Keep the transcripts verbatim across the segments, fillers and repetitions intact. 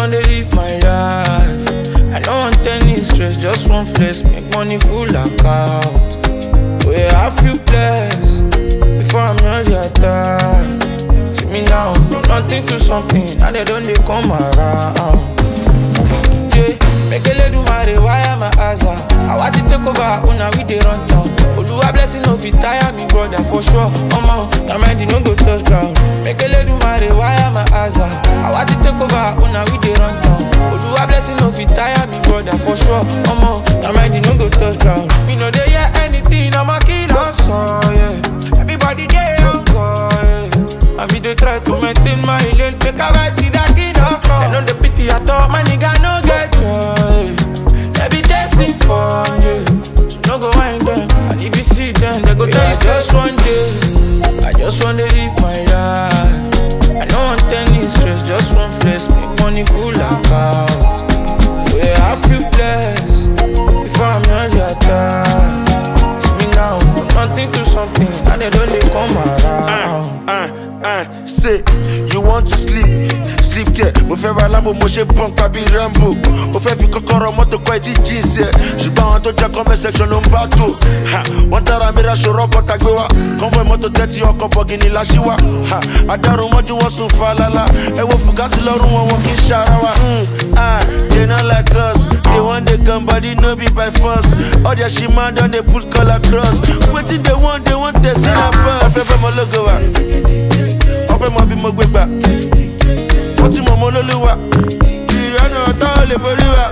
wanna live my life. I don't want any stress, just one flex, make money full account. Where I feel blessed before I'm not your time. See me now, from nothing to something, now they don't they come around. Yeah, make a little marry, why am I asa? I want to take over, una we dey run down. Oluwa blessing no fit tire me, brother, for sure. Mama, na mind no go touch ground. Make a little marry, why am I asa? I want to take over, una we dey run down. Oluwa blessing no fit tire me, brother, for sure. Mama, na mind no go touch ground. Me no dey hear anything, I'm a killer, so yeah. Everybody dey on call, yeah. And we dey try to maintain my lane, make a vibe to that kid up. They know the pity I thought, my nigga no get joy. They be chasing for you, so no go wind them. And if you see them, they go tell you just one day. I just wanna live my life. I don't want any stress, just one flex, make money full account. Where I feel blessed before I'm not your time. See me now, from nothing to something, and they don't they come around. Uh, uh, uh, say, you want to sleep, sleep there. Mo fẹ́ ra Lambo, mo ṣe punk àbí Rambo. Mo fẹ́ fi kọ́kọ́rọ́ mọ́tò kọ́ etí jeans ẹ̀. Ṣùgbọ́n àwọn tó jẹ́ comment section ló ń bá tó. Wọ́n dára mi ra ṣòro ọkọ̀ tàgbé wa. Convoy mọ́tò tẹ́tí ọkọ̀ bọ̀gìnì láṣíwá. Adarun mọ́jú wọn sùn falala. Ẹ wo fùgásì lọ́rùn wọn, wọn kì í ṣara wa. They not like us. They want they come, but it no be by force. All their shima done, they put color cross. Waiting they want, they want this in a bus. Ofe fe mo logo wa, ofe mo bi mo gbegba. Oti mo mo loluwa, ìrànà ọ̀tá ò lè borí wa.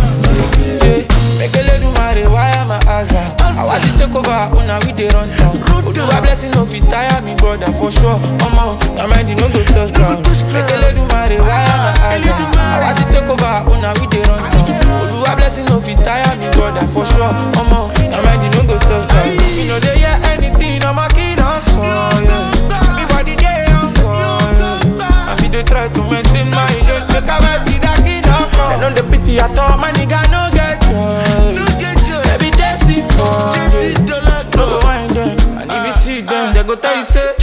Make a little marry, why am I asa? I want to take over, una we dey run down. Oluwa blessing no fit tire me, brother, for sure. Mama, na mind no go touch ground. Make a little marry, why am I asa? I want to take over, una we dey run down. Oluwa blessing no fit tire me, brother, for sure. Mama, na mind no go touch ground. You know they hear anything, I'm a killer, so yeah. Everybody dey on call, yeah. And we dey try to maintain my lane, make a vibe to that kid up. They know the pity I thought, my nigga no get joy. Baby Jesse for no go wind them, and if you see them, they go tell you say.